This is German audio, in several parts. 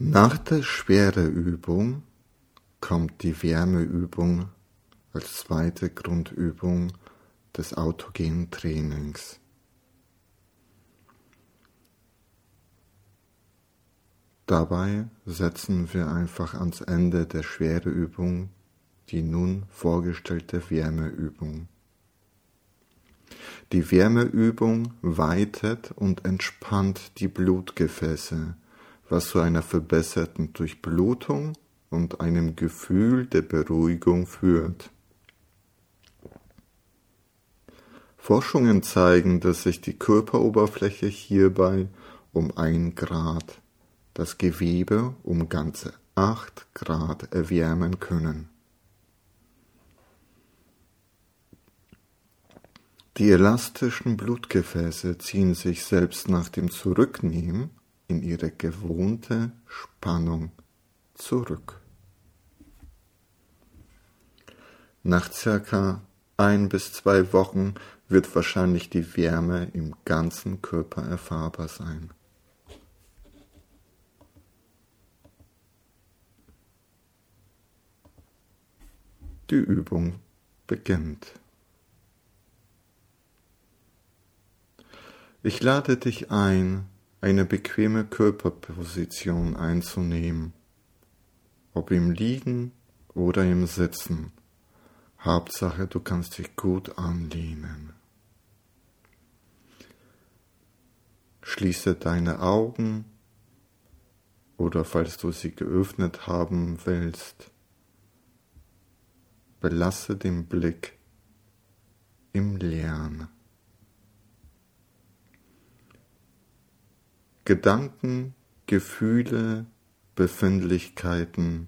Nach der Schwereübung kommt die Wärmeübung als zweite Grundübung des autogenen Trainings. Dabei setzen wir einfach ans Ende der Schwereübung die nun vorgestellte Wärmeübung. Die Wärmeübung weitet und entspannt die Blutgefäße, was zu einer verbesserten Durchblutung und einem Gefühl der Beruhigung führt. Forschungen zeigen, dass sich die Körperoberfläche hierbei um 1 Grad, das Gewebe um ganze 8 Grad erwärmen können. Die elastischen Blutgefäße ziehen sich selbst nach dem Zurücknehmen in ihre gewohnte Spannung zurück. Nach circa 1 bis 2 Wochen wird wahrscheinlich die Wärme im ganzen Körper erfahrbar sein. Die Übung beginnt. Ich lade dich ein, eine bequeme Körperposition einzunehmen, ob im Liegen oder im Sitzen. Hauptsache, du kannst dich gut anlehnen. Schließe deine Augen oder falls du sie geöffnet haben willst, belasse den Blick im Leeren. Gedanken, Gefühle, Befindlichkeiten,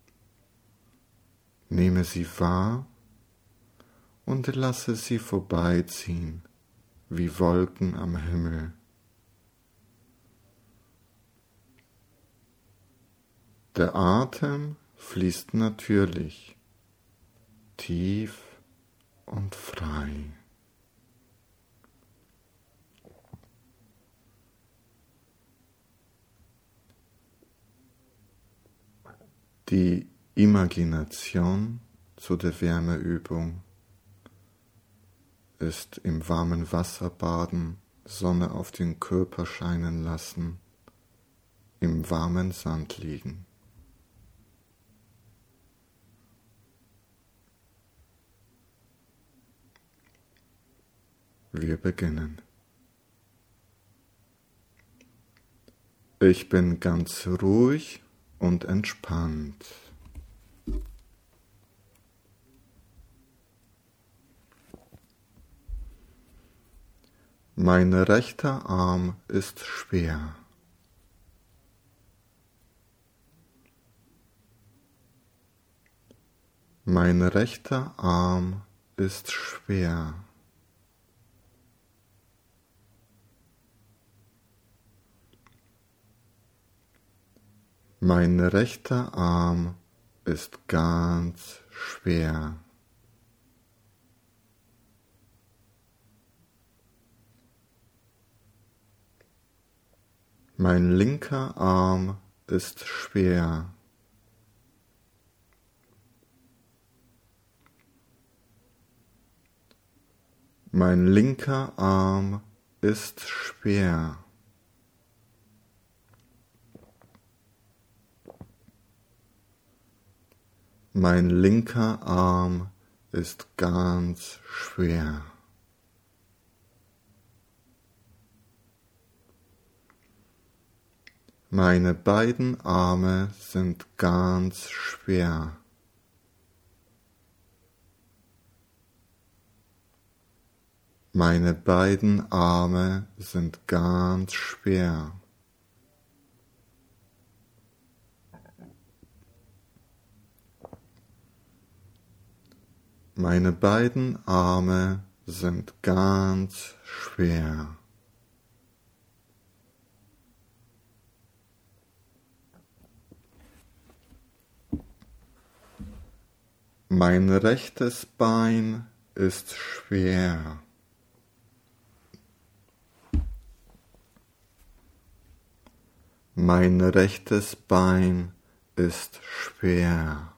nehme sie wahr und lasse sie vorbeiziehen wie Wolken am Himmel. Der Atem fließt natürlich, tief und frei. Die Imagination zu der Wärmeübung ist im warmen Wasser baden, Sonne auf den Körper scheinen lassen, im warmen Sand liegen. Wir beginnen. Ich bin ganz ruhig und entspannt. Mein rechter Arm ist schwer. Mein rechter Arm ist schwer. Mein rechter Arm ist ganz schwer. Mein linker Arm ist schwer. Mein linker Arm ist schwer. Mein linker Arm ist ganz schwer. Meine beiden Arme sind ganz schwer. Meine beiden Arme sind ganz schwer. Meine beiden Arme sind ganz schwer. Mein rechtes Bein ist schwer. Mein rechtes Bein ist schwer.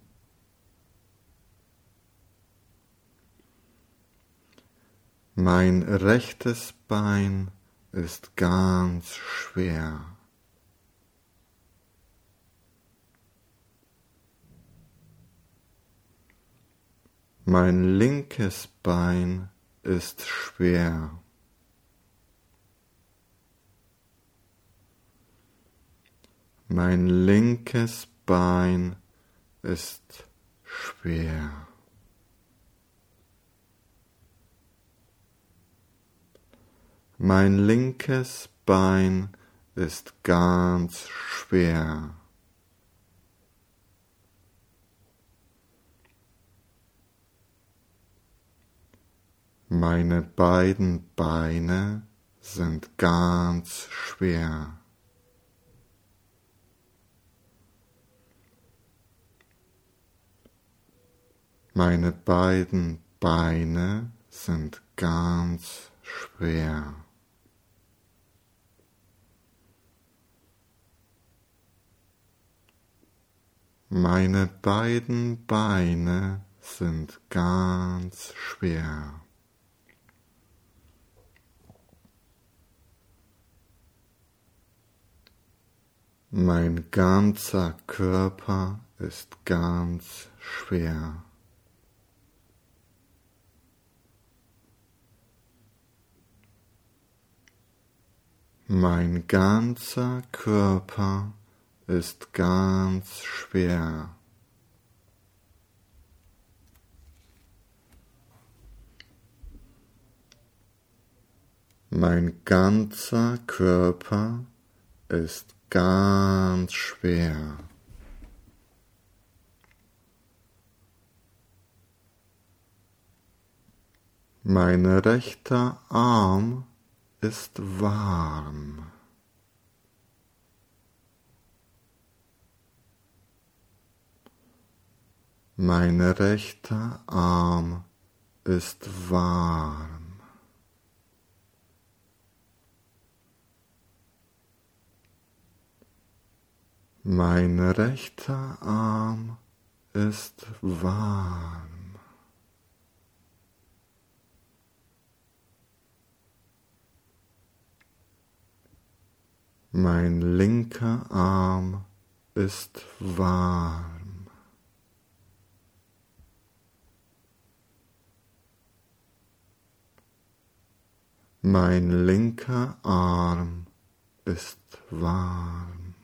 Mein rechtes Bein ist ganz schwer. Mein linkes Bein ist schwer. Mein linkes Bein ist schwer. Mein linkes Bein ist ganz schwer. Meine beiden Beine sind ganz schwer. Meine beiden Beine sind ganz schwer. Meine beiden Beine sind ganz schwer. Mein ganzer Körper ist ganz schwer. Mein ganzer Körper ist ganz schwer. Mein ganzer Körper ist ganz schwer. Mein rechter Arm ist warm. Mein rechter Arm ist warm. Mein rechter Arm ist warm. Mein linker Arm ist warm. Mein linker Arm ist warm.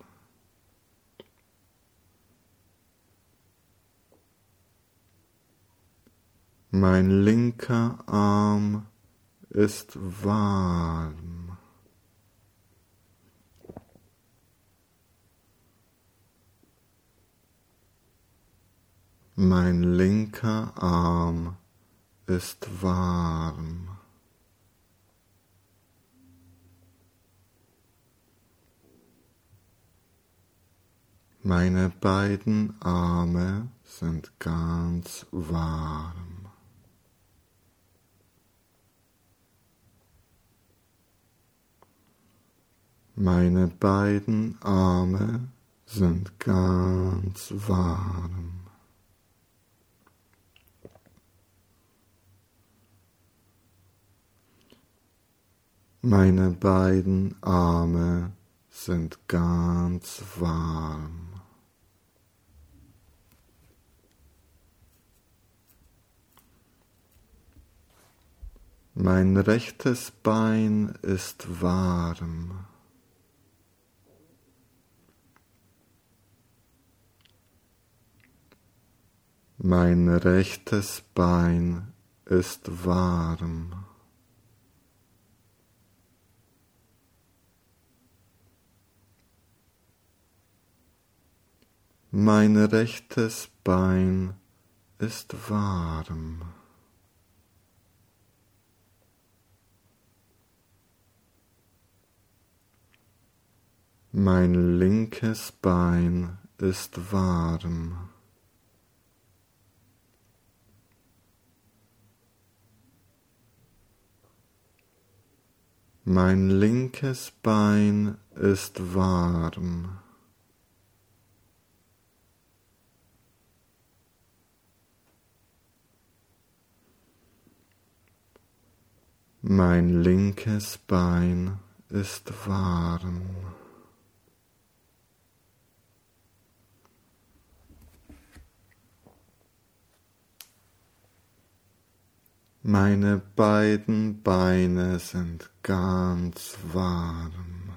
Mein linker Arm ist warm. Mein linker Arm ist warm. Meine beiden Arme sind ganz warm. Meine beiden Arme sind ganz warm. Meine beiden Arme sind ganz warm. Mein rechtes Bein ist warm. Mein rechtes Bein ist warm. Mein rechtes Bein ist warm. Mein linkes Bein ist warm. Mein linkes Bein ist warm. Mein linkes Bein ist warm. Meine beiden Beine sind ganz warm.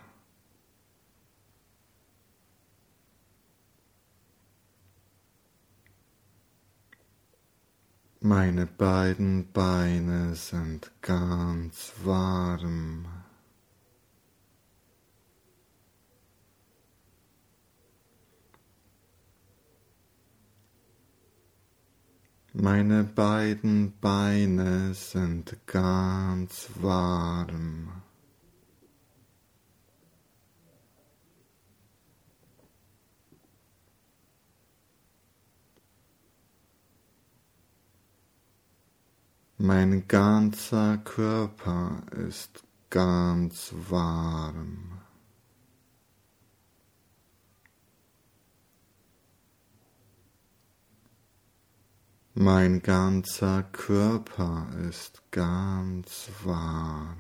Meine beiden Beine sind ganz warm. Meine beiden Beine sind ganz warm. Mein ganzer Körper ist ganz warm. Mein ganzer Körper ist ganz warm.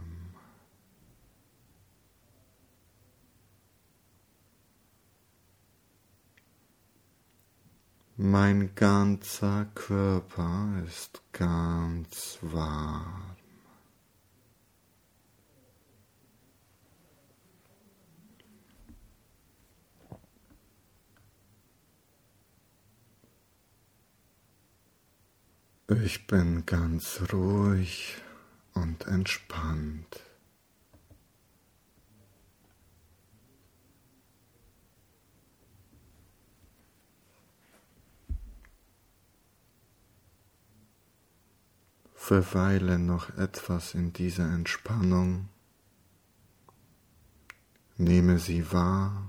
Mein ganzer Körper ist ganz warm. Ich bin ganz ruhig und entspannt. Verweile noch etwas in dieser Entspannung. Nehme sie wahr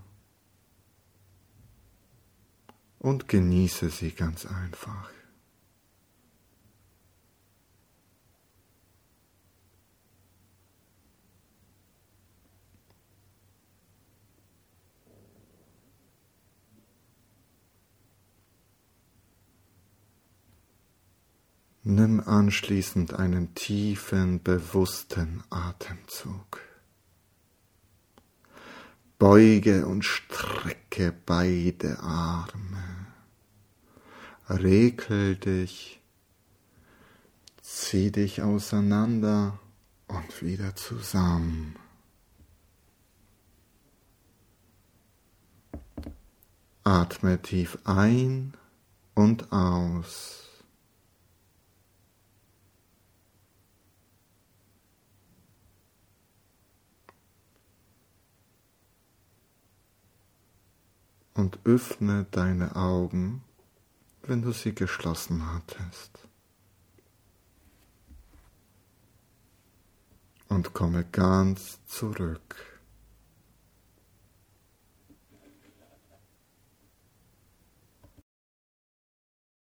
und genieße sie ganz einfach. Nimm anschließend einen tiefen, bewussten Atemzug. Beuge und strecke beide Arme. Regel dich, zieh dich auseinander und wieder zusammen. Atme tief ein und aus. Und öffne deine Augen, wenn du sie geschlossen hattest. Und komme ganz zurück.